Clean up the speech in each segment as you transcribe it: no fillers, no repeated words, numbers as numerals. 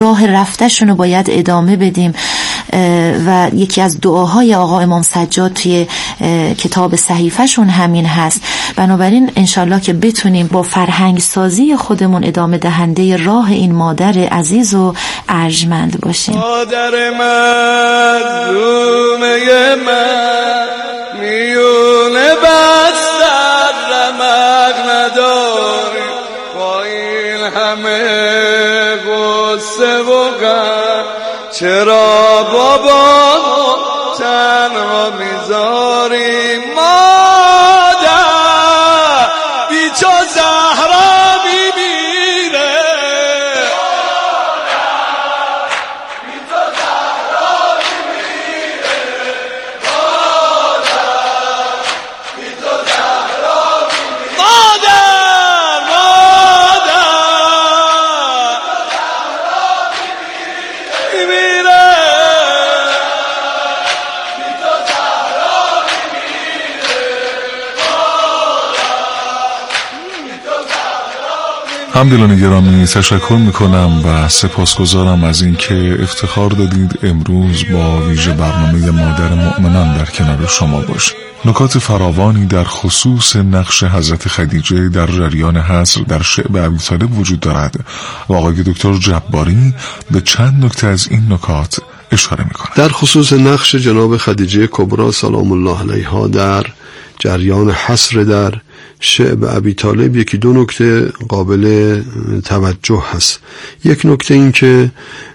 راه رفتشون رو باید ادامه بدیم و یکی از دعاهای آقا امام سجاد توی کتاب صحیفه‌شون همین هست. بنابراین انشالله که بتونیم با فرهنگ سازی خودمون ادامه دهنده راه این مادر عزیز و ارجمند باشیم. مادر مظلومه من میونه بستر رمق نداری، با این همه غصه و غم چرا بابا تنها میذاری؟ مادر بیچو زهرا میمیره، بیچو زهرا میمیره، مادر بیچو زهرا میمیره، مادر میمیره. همدلان گرامی، تشکر میکنم و سپاسگزارم از اینکه افتخار دادید امروز با ویژه برنامه مادر مؤمنان در کنار شما باشیم. نکات فراوانی در خصوص نقش حضرت خدیجه در جریان حصر در شعب ابیطالب وجود دارد و آقای دکتر جباری به چند نکته از این نکات اشاره میکنند. در خصوص نقش جناب خدیجه کبری سلام الله علیها در جریان حصر در شعب ابیطالب یکی دو نکته قابل توجه هست. یک نکته این که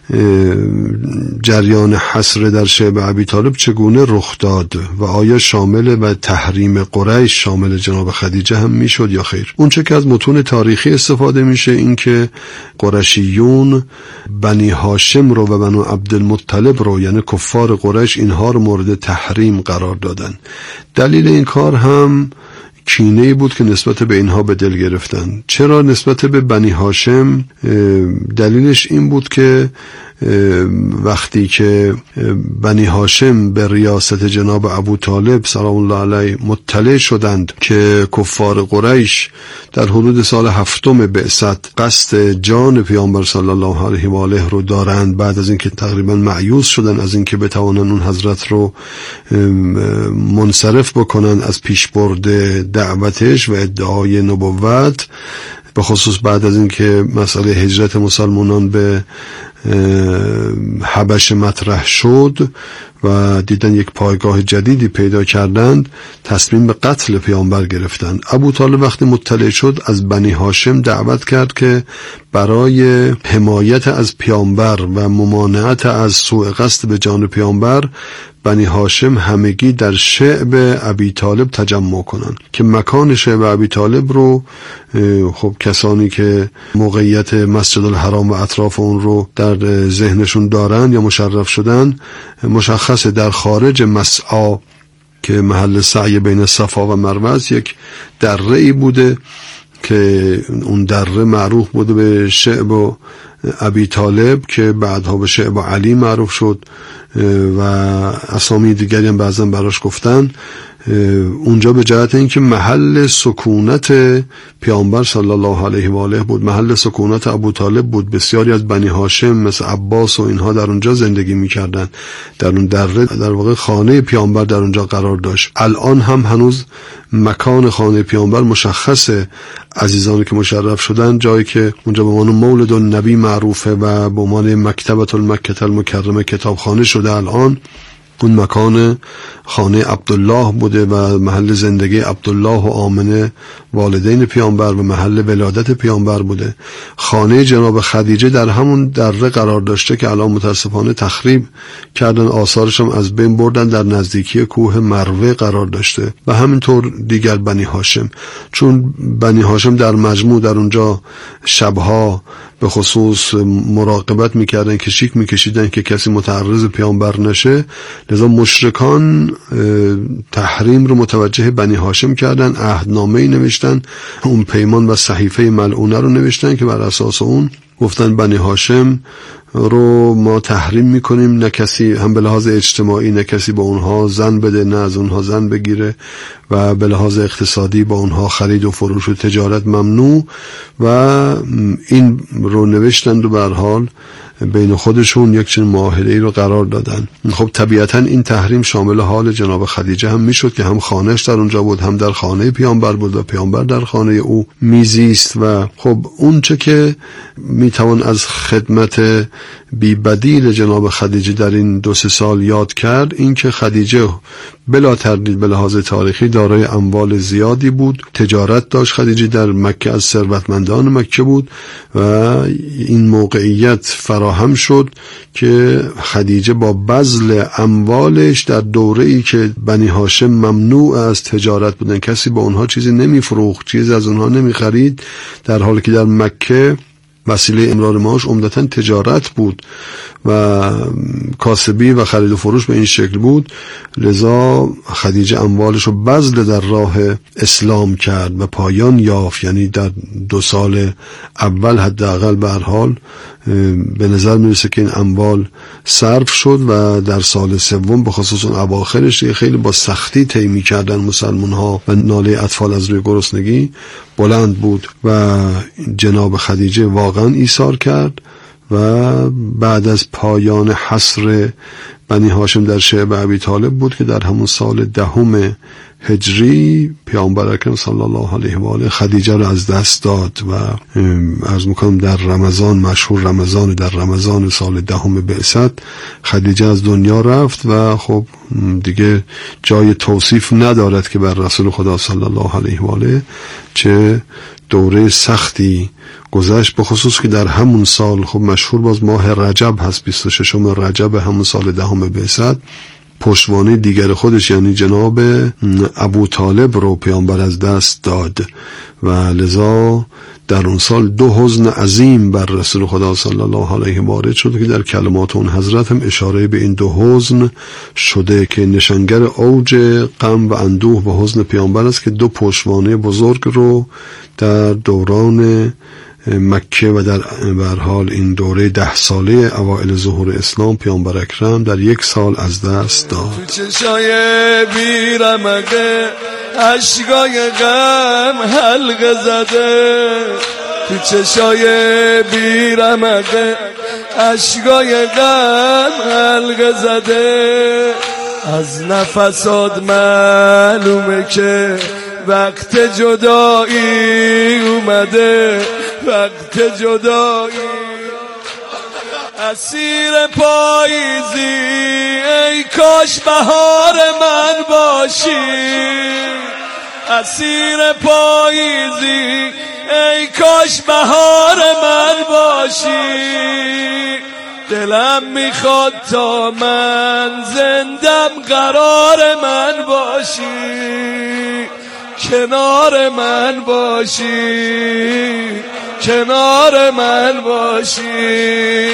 جریان حصر در شعب ابیطالب چگونه رخ داد و آیا شامل و تحریم قریش شامل جناب خدیجه هم میشد یا خیر. اونچه که از متون تاریخی استفاده میشه این که قریشیون بنی هاشم رو و بنو عبدالمطلب رو، یعنی کفار قریش، اینها رو مورد تحریم قرار دادن. دلیل این کار هم کینه‌ای بود که نسبت به اینها به دل گرفتن. چرا نسبت به بنی هاشم؟ دلیلش این بود که وقتی که بنی هاشم به ریاست جناب ابو طالب سلام الله علیه مطلع شدند که کفار قریش در حدود سال 7 بعثت قصد جان پیامبر صلی الله علیه و آله رو دارند، بعد از اینکه تقریبا مایوس شدن از اینکه بتوانند اون حضرت رو منصرف بکنن از پیشبرد دعوتش و ادعای نبوت، به خصوص بعد از اینکه مسئله هجرت مسلمانان به حبشه مطرح شد و دیدن یک پایگاه جدیدی پیدا کردند، تصمیم به قتل پیامبر گرفتند. ابو طالب وقتی مطلع شد از بنی هاشم دعوت کرد که برای حمایت از پیامبر و ممانعت از سوء قصد به جان پیامبر بنی هاشم همگی در شعب ابی طالب تجمع کنند که مکان شعب ابی طالب رو خب کسانی که موقعیت مسجد الحرام و اطراف اون رو در ذهنشون دارن یا مشرف شدن، مشخصه در خارج مسعی که محل سعی بین صفا و مروه یک دره‌ای بوده که اون دره معروف بوده به شعب ابی طالب که بعدها به شعب علی معروف شد و اسامی دیگری هم بعضا براش گفتن. اونجا به جهت اینکه محل سکونت پیامبر صلی الله علیه و آله بود، محل سکونت ابو طالب بود. بسیاری از بنی هاشم مثل عباس و اینها در اونجا زندگی میکردن، در اون دره در واقع خانه پیامبر در اونجا قرار داشت. الان هم هنوز مکان خانه پیامبر مشخصه. عزیزانی که مشرف شدن جایی که اونجا به عنوان مولد النبی معروفه و به عنوان مکتبة المکة المکرمه کتابخانه شده، الان اون مکان خانه عبدالله بوده و محل زندگی عبدالله و آمنه والدین پیامبر و محل ولادت پیامبر بوده. خانه جناب خدیجه در همون دره قرار داشته که الان متاسفانه تخریب کردن، آثارش هم از بین بردن، در نزدیکی کوه مروه قرار داشته. و همینطور دیگر بنی هاشم، چون بنی هاشم در مجموع در اونجا شبها به خصوص مراقبت میکردن که شیک میکشیدن که کسی متعرض پیامبر نشه، لذا مشرکان تحریم رو متوجه بنی هاشم کردن، عهدنامه‌ای نوشتن، اون پیمان و صحیفه ملعونه رو نوشتن که بر اساس اون گفتن بنی هاشم رو ما تحریم میکنیم، نه کسی هم به لحاظ اجتماعی نه کسی با اونها زن بده نه از اونها زن بگیره، و به لحاظ اقتصادی با اونها خرید و فروش و تجارت ممنوع. و این رو نوشتند و به هر حال بین خودشون یک چنین معاهده‌ای رو قرار دادن. خب طبیعتا این تحریم شامل حال جناب خدیجه هم میشد که هم خانهش در اونجا بود، هم در خانه پیامبر بود و پیامبر در خانه او میزیست. و خب اون چه که میتوان از خدمت بی بدیل جناب خدیجه در این 2-3 سال یاد کرد، این که خدیجه بلا تردید به لحاظ تاریخی دارای اموال زیادی بود، تجارت داشت. خدیجه در مکه از ثروتمندان مکه بود و این موقعیت فراهم شد که خدیجه با بذل اموالش در دوره‌ای که بنی هاشم ممنوع از تجارت بودن، کسی با اونها چیزی نمیفروخت، چیزی از اونها نمیخرید، در حالی که در مکه وسیله امرار معاش عمدتاً تجارت بود و کاسبی و خرید و فروش به این شکل بود، لذا خدیجه اموالش رو بذل در راه اسلام کرد و پایان یافت. یعنی در 2 سال اول حداقل به هر حال به نظر میرسه که این اموال صرف شد و در سال سوم به خصوص اون اواخرش خیلی با سختی طی می‌کردن مسلمان ها و ناله اطفال از روی گرسنگی بلند بود و جناب خدیجه واقعا ایثار کرد و بعد از پایان حصر بنی هاشم در شعب ابی طالب بود که در همون سال 10 هجری پیامبر اکرم صلی الله علیه و آله خدیجه رو از دست داد و عرض میکنم در رمضان، مشهور رمضان، در رمضان سال 10 بعثت خدیجه از دنیا رفت و خب دیگه جای توصیف ندارد که بر رسول خدا صلی الله علیه و آله چه دوره سختی گذشت، به خصوص که در همون سال خب مشهور باز ماه رجب هست، 26 رجب همون سال 10 بعثت پشتوانه دیگر خودش یعنی جناب ابو طالب رو پیامبر از دست داد و لذا در اون سال 2 حزن عظیم بر رسول خدا صلی الله علیه و آله شد که در کلمات اون حضرت هم اشاره به این 2 حزن شده که نشانگر اوج غم و اندوه و حزن پیامبر است که 2 پشتوانه بزرگ رو در دوران مکه و در هر حال این دوره 10 ساله اوائل ظهور اسلام پیامبر اکرم در 1 سال از دست داد. تو چشای بیرمقه عشقای غم حلقه زده، تو چشای بیرمقه عشقای غم حلقه زده، از نفسات معلومه که وقت جدایی اومده، وقت جدایی. اسیر پاییزی ای کاش بهار من باشی، اسیر پاییزی ای کاش بهار من باشی، دلم میخواد تا من زندم قرار من باشی، کنار من باشی، کنار من باشی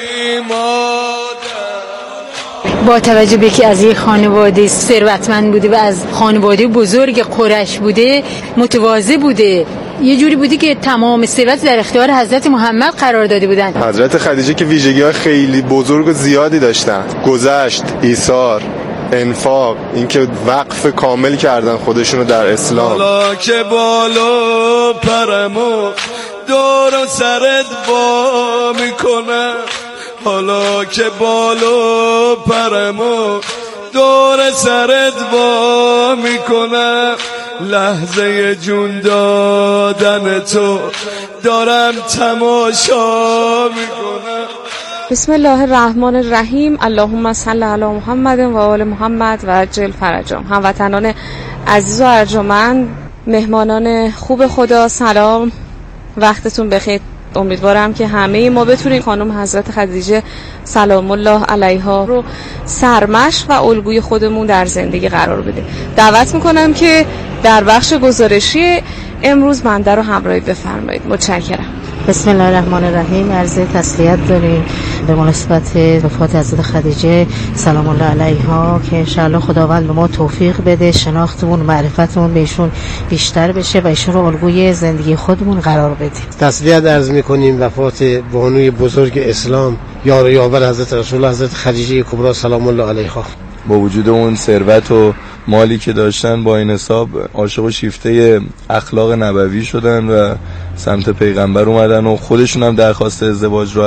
مادر. با توجه به که از یک خانواده ثروتمند بوده و از خانواده بزرگ قریش بوده، متواضع بوده، یه جوری بودی که تمام ثروت در اختیار حضرت محمد قرار داده بودن. حضرت خدیجه که ویژگی‌های خیلی بزرگ و زیادی داشتن، گذشت، ایثار، انفاق، اینکه وقف کامل کردن خودشونو در اسلام. حالا که بالا پرمو دور سرت با میکنه، حالا که بالا پرمو دور سرت با میکنه، لحظه جون دادن تو دارم تماشا میکنه. بسم الله الرحمن الرحیم. اللهم صل علی محمد و آل محمد و عجل فرجهم. هموطنان عزیز و ارجمند، مهمانان خوب خدا، سلام، وقتتون بخیر. امیدوارم که همه ما بتونیم خانم حضرت خدیجه سلام الله علیها رو سرمشق و الگوی خودمون در زندگی قرار بده. دعوت میکنم که در بخش گزارشی امروز بنده رو همراهی بفرمایید. متشکرم. بسم الله الرحمن الرحیم. عرض تسلیت داریم به مناسبت وفات حضرت خدیجه سلام الله علیها که انشاءالله خداوند به ما توفیق بده شناختمون معرفتمون بهشون بیشتر بشه و ایشون رو الگوی زندگی خودمون قرار بدیم. تسلیت عرض میکنیم وفات بانوی بزرگ اسلام یار و یاور حضرت رسول الله حضرت خدیجه کبری سلام الله علیها. با وجود اون ثروت و مالی که داشتن با این حساب عاشق و شیفته اخلاق نبوی شدن و سمت پیغمبر اومدن و خودشون هم درخواست ازدواج رو از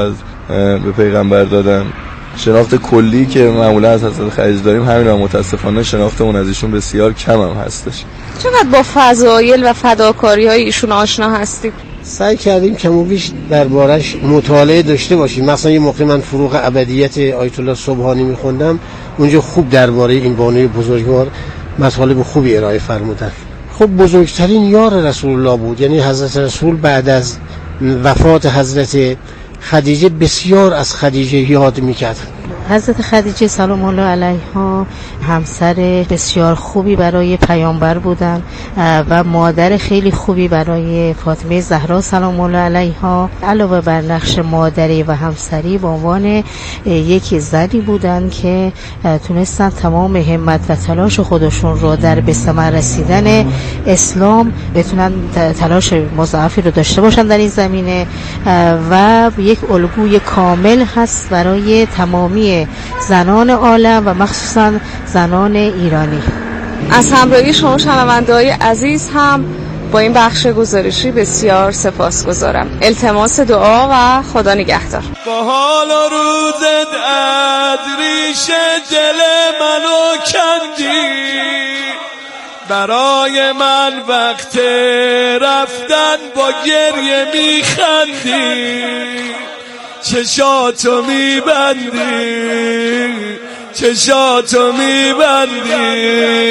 به پیغمبر دادن. شناخت کلی که معمولا از حضرت خدیجه داریم همین، هم متاسفانه شناختمون از ایشون بسیار کم هم هستش. چقدر با فضایل و فداکاری های ایشون آشنا هستید؟ سعی کردیم کم و بیش دربارش مطالعه داشته باشیم. مثلا یه موقع من فروغ ابدیت آیت الله سبحانی میخوندم، اونجا خوب درباره این بانوی بزرگوار مطالب خوبی ارائه فرمودن. خب بزرگترین یار رسول الله بود، یعنی حضرت رسول بعد از وفات حضرت خدیجه بسیار از خدیجه یاد میکرد. حضرت خدیجه سلام الله علیها همسر بسیار خوبی برای پیامبر بودن و مادر خیلی خوبی برای فاطمه زهرا سلام الله علیها. علاوه بر نقش مادری و همسری به عنوان یک زنی بودن که تونستن تمام همت و تلاش خودشون رو در به ثمر رسیدن اسلام بتونن تلاش مضاعفی رو داشته باشن در این زمینه و یک الگوی کامل هست برای تمامی زنان عالم و مخصوصا زنان ایرانی. از همراهی شما شنونده‌های عزیز هم با این بخش گزارشی بسیار سپاسگزارم. التماس دعا و خدا نگهدار. با حال و روزت ریش دل منو کندی، برای من وقت رفتن با گریه میخندی، چشاتو میبندی، چشاتو میبندی،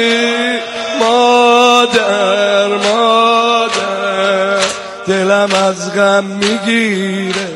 مادر مادر دلم از غم میگیره.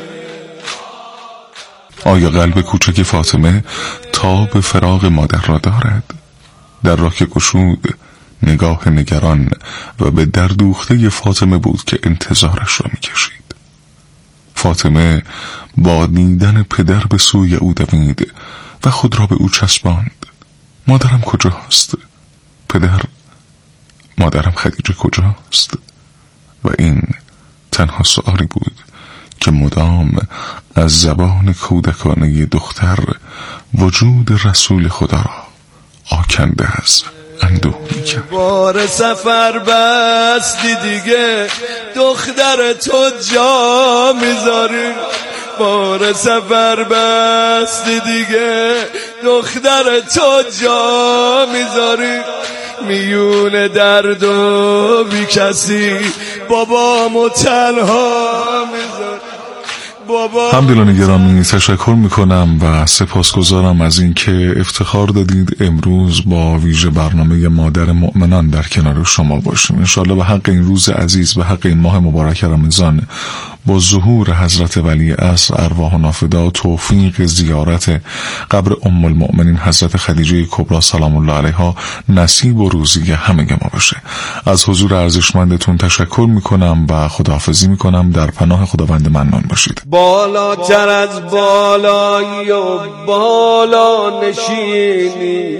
آیا قلب کوچک فاطمه تاب فراق مادر را دارد؟ در راه که گشود نگاه نگران و به دردوخته فاطمه بود که انتظارش را میکشید. فاطمه با دیدن پدر به سوی او دوید و خود را به او چسباند. مادرم کجاست؟ پدر، مادرم خدیجه کجاست؟ و این تنها سؤالی بود که مدام از زبان کودکانه دختر وجود رسول خدا را آکنده از اندوه میکرد. بار سفر بستی دیگه، دختر تو جا میذاری، بار سفر بستی دیگه، دختر تو جا میذاری، میون درد و بی کسی بابامو تنها میذاری. همدلان گرامی، تشکر میکنم و سپاسگزارم از اینکه افتخار دادید امروز با ویژه برنامه مادر مؤمنان در کنار شما باشیم. انشاءالله به حق این روز عزیز، به حق این ماه مبارک رمضان، با ظهور حضرت ولی عصر ارواحنا فدا، توفیق زیارت قبر ام المؤمنین حضرت خدیجه کبری سلام الله علیها نصیب و روزی همه ما باشه. از حضور ارزشمندتون تشکر میکنم و خداحافظی میکنم. در پناه خداوند منان باشید. بالاتر از بالایی و بالا نشینی،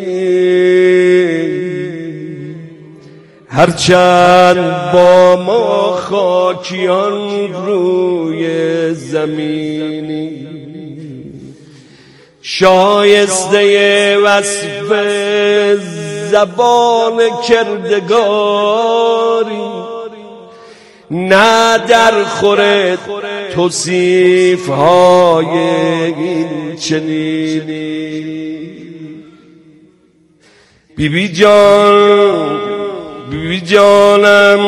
هرچند با ما خاکیان روی زمینی، شایسته وصف زبان کردگاری، نه در خورد توصیف های این چنینی. بیبی جان، بیبی جانم،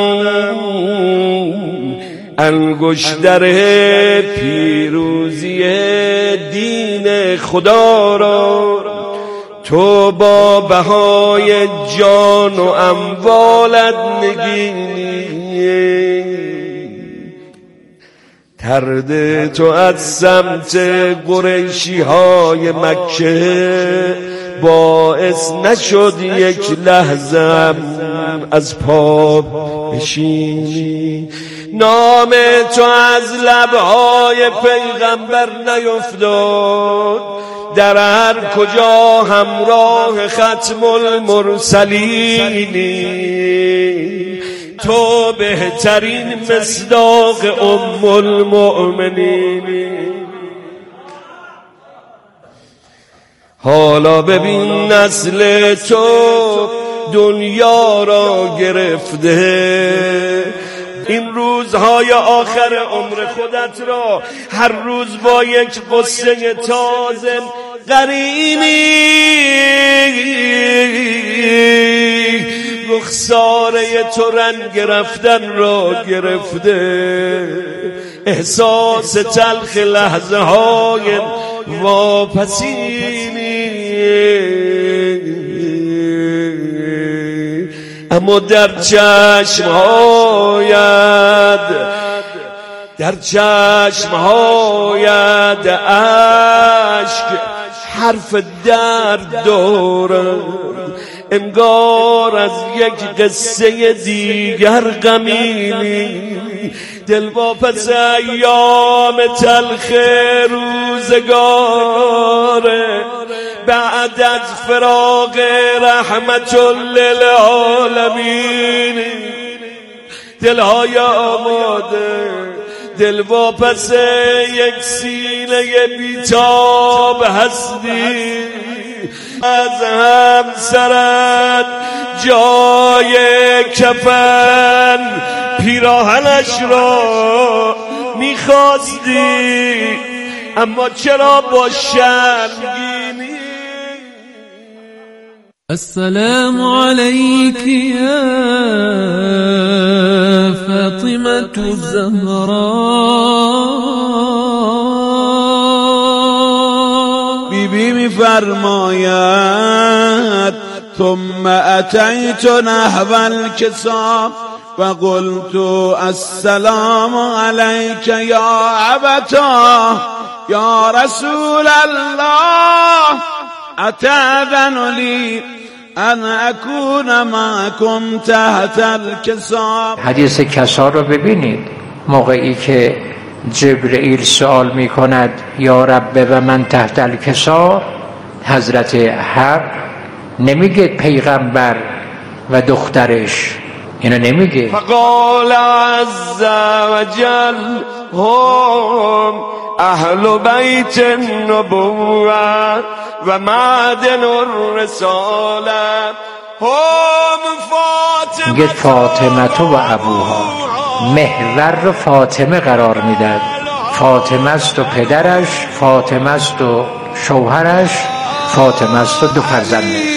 انگشتر پیروزی دین خدا را تو با بهای جان و اموالت نگینی. ترد تو از سمت قریشی های مکه باعث نشد یک لحظه از پا بشینی. نام تو از لبهای پیغمبر نیفتاد، در هر کجا همراه ختم المرسلینی. تو بهترین مصداق ام المؤمنینی. حالا ببین نسل تو دنیا را گرفته، این روزهای آخر عمر خودت را هر روز با یک قصه تازه قرینی رخساره تو رنگ رفتن را گرفته، احساس تلخ لحظه های واپسینی، اما در چشمهایت اشک حرف درد دارد، انگار از یک قصه دیگر غمینی، دل واپس ایام تلخ روزگاره، بعد از فراق رحمت للعالمین، دلهای آماده، دل واپس یک سینه بیتاب هستی، از همسرت جای کفن پیراهنش را میخواستی، اما چرا با شرمگینی؟ السلام علیک یا فاطمة الزهراء. بیبی میفرماید ثم اتیت نحو الکسا فقلت السلام علیک یا ابتا یا رسول الله اتأذن لی ان اکون معکم تحت الکسا. حدیث کسا رو ببینید، موقعی که جبرئیل سوال می کند یا رب و من تحت الکسا، حضرت حق نمیگه پیغمبر و دخترش، اینو نمیگه. فقال عز وجل هم اهل بیت النبوة و معدن الرساله هم فاطمه. میگه فاطمه و ابوها، محور رو فاطمه قرار میداد. فاطمه است و پدرش، فاطمه است و شوهرش، فاطمه است و دو فرزندش.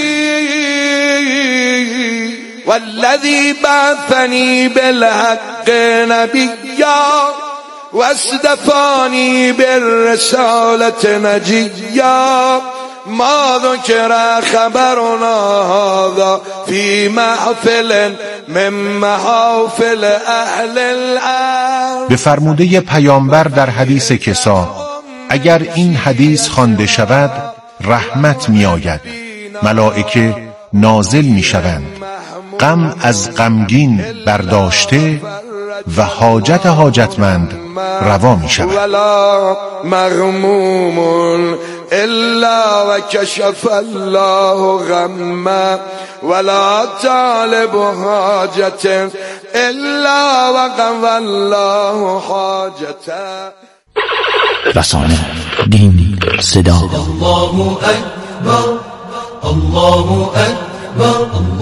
والذی بعثنی بالحق نبیا واصطفانی بالرسالة نجیا ما ذکر خبرنا هذا فی محفل من محافل اهل الارض. به فرموده پیامبر در حدیث کسا، اگر این حدیث خوانده شود رحمت می آید، ملائکه نازل می شوند، غم از غمگین برداشته و حاجت حاجتمند روا می شود. ولا مغموم الا و کشف الله غمه ولا طالب حاجت الا و قضى الله حاجته. رسانه، دین، صدا. الله اکبر، الله اکبر،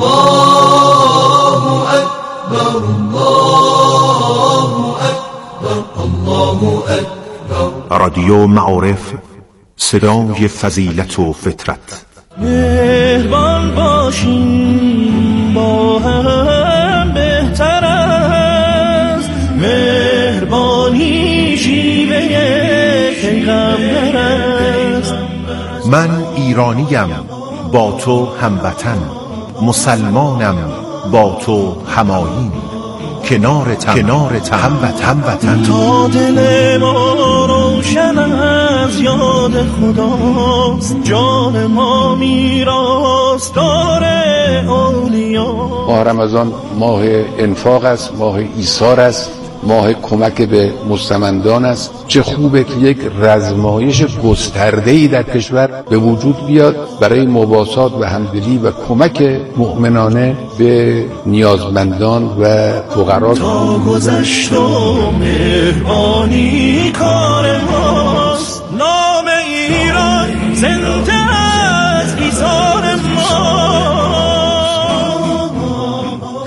الله اکبر، الله اکبر، الله اکبر. رادیو معارف، صدای فضیلت و فطرت. مهربان باشیم با هم بهتر است، مهربانی شیوه پیغمبر است. من ایرانیم با تو هموطن، مسلمانم با تو همایین، کنارتم هموطن. تا دل ما روشن از یاد خداست، جان ما میراثدار اولیا. ماه رمضان ماه انفاق است، ماه ایثار است، ماه کمک به مستمندان است. چه خوبه که یک رزمایش گسترده‌ای در کشور به وجود بیاد برای مواسات و همدلی و کمک مؤمنانه به نیازمندان و فقرا. تا گذشت و مهربانی کار ماست، نام ایران زنده از ایثار ما.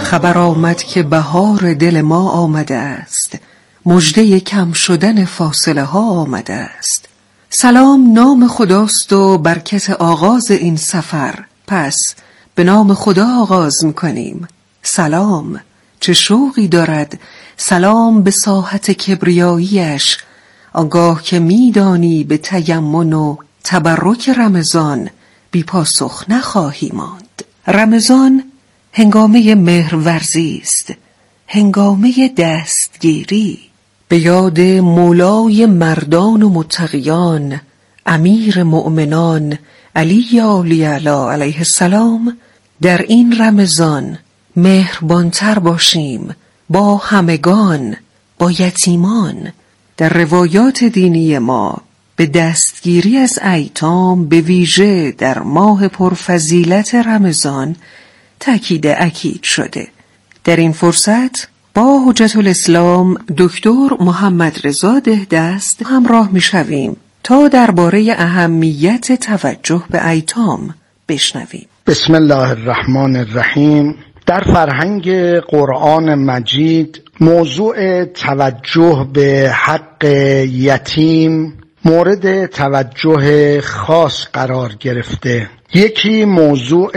خبر آمد که بهار دل ما آمده است، مژده کم شدن فاصله ها آمده است. سلام نام خداست و برکت آغاز این سفر، پس به نام خدا آغاز می‌کنیم. سلام، چه شوقی دارد سلام به ساحت کبریاییش، آنگاه که میدانی به تیمن و تبرک رمضان بی پاسخ نخواهی ماند. رمضان هنگامه مهرورزی است، هنگامه دستگیری به یاد مولای مردان و متقیان، امیر مؤمنان علی علی علیه السلام. در این رمضان مهربانتر باشیم با همگان، با یتیمان. در روایات دینی ما به دستگیری از ایتام به ویژه در ماه پرفضیلت رمضان تاکید اکید شده. در این فرصت با حجت الاسلام دکتر محمد رضا دهدست همراه می‌شویم تا درباره اهمیت توجه به ایتام بشنویم. بسم الله الرحمن الرحیم. در فرهنگ قرآن مجید موضوع توجه به حق یتیم مورد توجه خاص قرار گرفته. یکی موضوع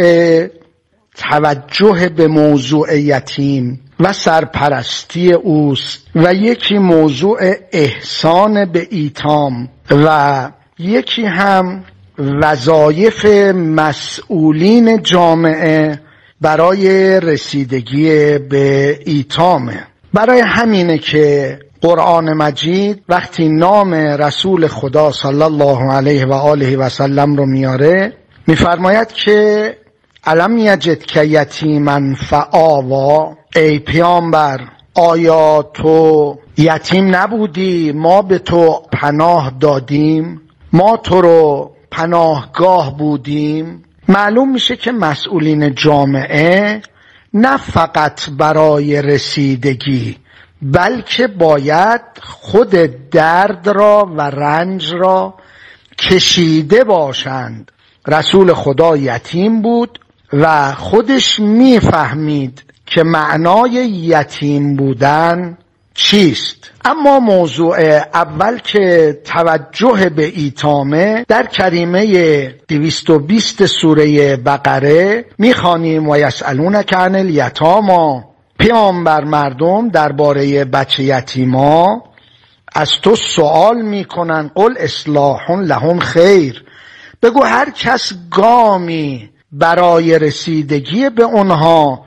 توجه به موضوع یتیم و سرپرستی اوست و یکی موضوع احسان به ایتام و یکی هم وظایف مسئولین جامعه برای رسیدگی به ایتامه. برای همینه که قرآن مجید وقتی نام رسول خدا صلی الله علیه و آله و سلم رو میاره میفرماید که الم یجدک یتیما فآوا، ای پیامبر آیا تو یتیم نبودی؟ ما به تو پناه دادیم، ما تو رو پناهگاه بودیم. معلوم میشه که مسئولین جامعه نه فقط برای رسیدگی بلکه باید خود درد را و رنج را کشیده باشند. رسول خدا یتیم بود و خودش میفهمید که معنای یتیم بودن چیست. اما موضوع اول که توجه به ایتامه در کریمه 220 سوره بقره میخوانیم و یسألونک عن الیتامی، پیامبر مردم درباره بچه یتیما از تو سوال میکنن، قل اصلاح لهم خیر، بگو هر کس گامی برای رسیدگی به اونها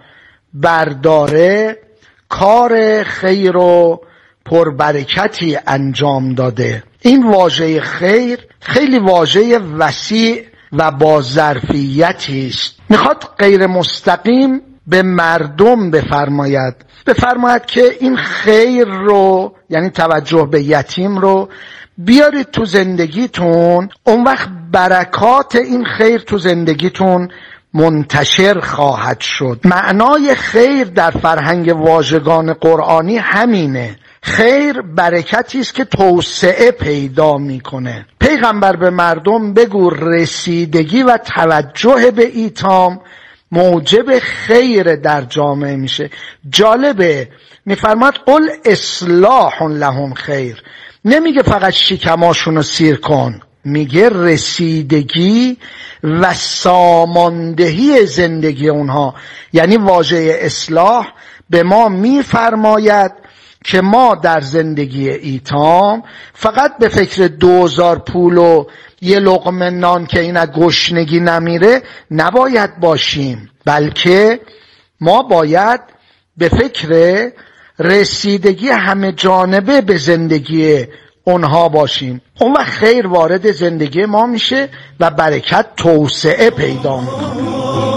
برداره کار خیر و پربرکتی انجام داده. این واژه خیر خیلی واژه وسیع و با ظرفیتی است. میخواد غیر مستقیم به مردم بفرماید که این خیر رو، یعنی توجه به یتیم رو بیارید تو زندگیتون، اون وقت برکات این خیر تو زندگیتون منتشر خواهد شد. معنای خیر در فرهنگ واژگان قرآنی همینه. خیر برکتی است که توسعه پیدا میکنه. پیغمبر به مردم بگو رسیدگی و توجه به ایتام موجب خیر در جامعه میشه. جالبه میفرماد قل اصلاح لهم خیر، نمیگه فقط شکماشون رو سیر کن، میگه رسیدگی و ساماندهی زندگی اونها. یعنی واژه اصلاح به ما میفرماید که ما در زندگی ایتام فقط به فکر 2000 پول و یه لقمه نان که این از گشنگی نمیره نباید باشیم، بلکه ما باید به فکر رسیدگی همه جانبه به زندگی اونها باشیم. اون وقت خیر وارد زندگی ما میشه و برکت توسعه پیدا میکنه.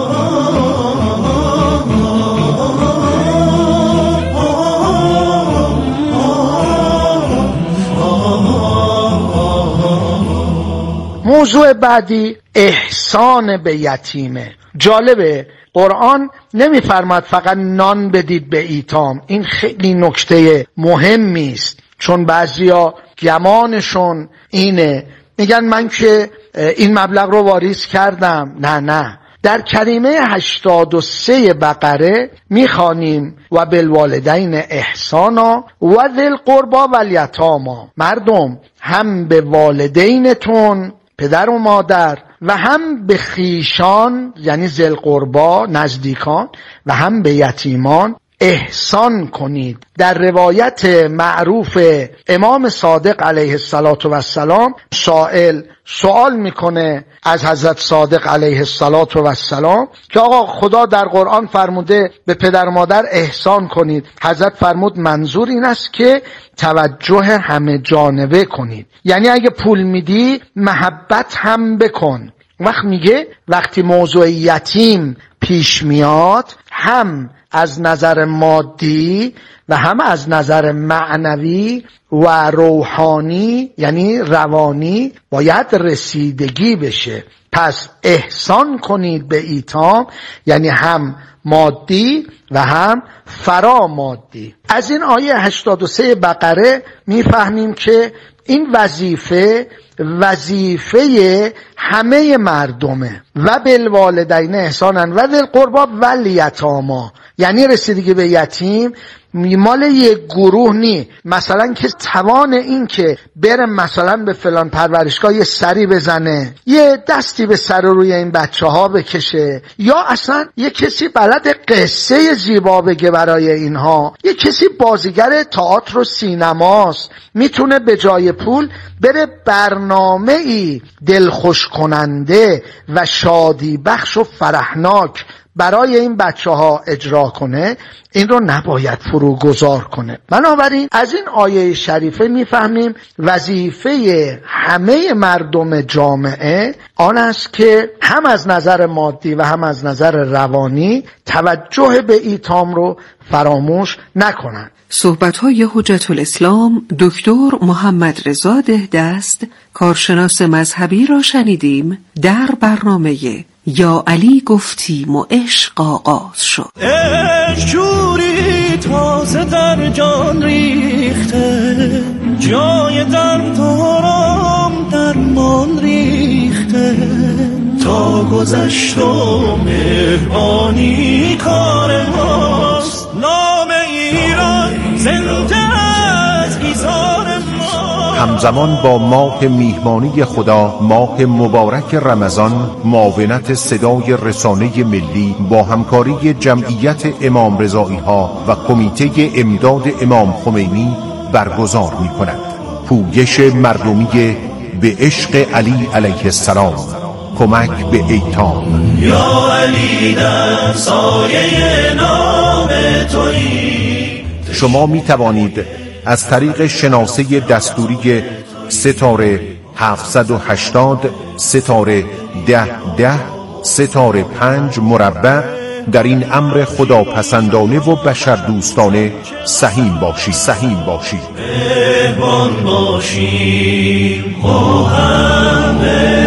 موضوع بعدی احسان به یتیمه. جالبه قرآن نمیفرماد فقط نان بدید به ایتام. این خیلی نکته مهمی است، چون بعضیا گمانشون اینه، میگن من که این مبلغ رو واریز کردم. نه، در کریمه 83 بقره میخوانیم و بالوالدین احسانا و ذی القربی و الیتاما. مردم هم به والدینتون پدر و مادر و هم به خیشان یعنی ذی القربی نزدیکان و هم به یتیمان احسان کنید. در روایت معروف امام صادق علیه السلام سائل سوال میکنه از حضرت صادق علیه السلام که آقا خدا در قرآن فرموده به پدر و مادر احسان کنید. حضرت فرمود منظور این است که توجه همه جانبه کنید، یعنی اگه پول میدی محبت هم بکن. وقت میگه وقتی موضوع یتیم پیش میاد هم از نظر مادی و هم از نظر معنوی و روحانی یعنی روانی باید رسیدگی بشه. پس احسان کنید به ایتام یعنی هم مادی و هم فرامادی. از این آیه 83 بقره میفهمیم که این وظیفه همه مردمه. و بالوالدین احسانا و ذی القربی و الیتاما، یعنی رسیدگی به یتیم مال یک گروه نی. مثلا که توان این که بره مثلا به فلان پرورشگاه یه سری بزنه، یه دستی به سر روی این بچه ها بکشه، یا اصلا یه کسی بلد قصه زیبا بگه برای اینها، یه کسی بازیگر تئاتر و سینماست میتونه به جای پول بره برنامه‌ای دلخوش کننده و شادی بخش و فرحناک برای این بچه ها اجرا کنه، این رو نباید فروگذار کنه. بنابراین از این آیه شریفه میفهمیم وظیفه همه مردم جامعه آن است که هم از نظر مادی و هم از نظر روانی توجه به ایتام رو فراموش نکنند. صحبت‌های حجت الاسلام دکتر محمد رضا دهدست کارشناس مذهبی را شنیدیم در برنامه یا علی گفتیم و عشق آغاز شد. عشق جوری تازه در جان ریخته، جای درد آرام درمان ریخته، تا گذشت و مهربانی کار ماست، نام ایران زنده از ایزار ما. همزمان با ماه میهمانی خدا، ماه مبارک رمضان، معاونت صدای رسانه ملی با همکاری جمعیت امام رضایی ها و کمیته امداد امام خمینی برگزار می کند. پویش مردمی به عشق علی علیه السلام، کمک به ایتام. یا علی در سایه نام تویی. شما می توانید از طریق شناسه دستوری ستاره 780 ستاره 1010 ستاره 5 مربع در این امر خداپسندانه و بشردوستانه سهیم باشید. مهربان باشیم با هم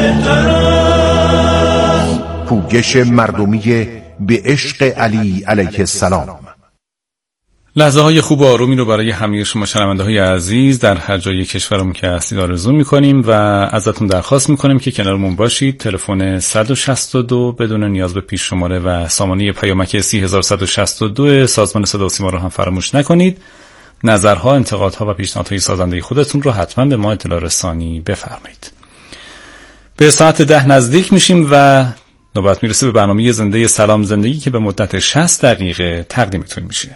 بهتر. پویش مردمی به عشق علی علیه السلام. لحظه های خوب و آرومی رو برای همه شما شنونده های عزیز در هر جای کشورمون که هستید آرزو میکنیم و ازتون درخواست میکنیم که کنارمون باشید. تلفن 162 بدون نیاز به پیش شماره و سامانه پیامک 3162 سازمان صدا و سیما رو هم فراموش نکنید. نظرها، انتقادها و پیشنهادهای سازنده خودتون رو حتما به ما اطلاع رسانی بفرمایید. به ساعت 10 نزدیک میشیم و نوبت میرسه به برنامه زنده سلام زندگی که به مدت 60 دقیقه تقدیمتون میشه.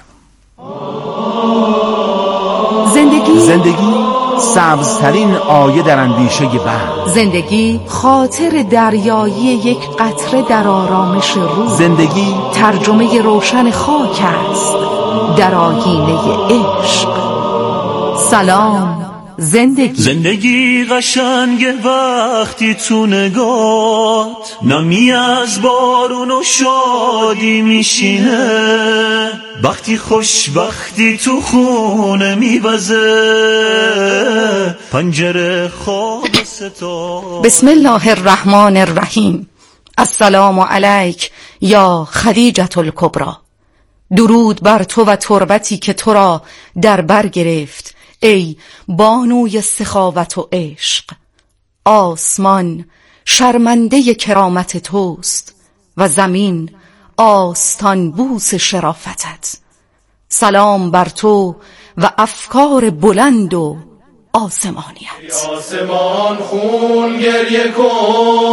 زندگی سبزترین آیه در اندیشه بحر. زندگی خاطر دریایی یک قطره در آرامش روح. زندگی ترجمه روشن خاک است در آیینه عشق. سلام زندگی قشنگه وقتی تو نگات نمی از بارون و شادی میشینه، وقتی خوشبختی تو خونه میوزه پنجره خواب ستاره. بسم الله الرحمن الرحیم. السلام علیک یا خدیجة الکبری. درود بر تو و تربتی که تو را در بر گرفت ای بانوی سخاوت و عشق. آسمان شرمنده کرامت توست، و زمین آستان بوس شرافتت. سلام بر تو و افکار بلند و آسمانیت. آسمان خون گریه کن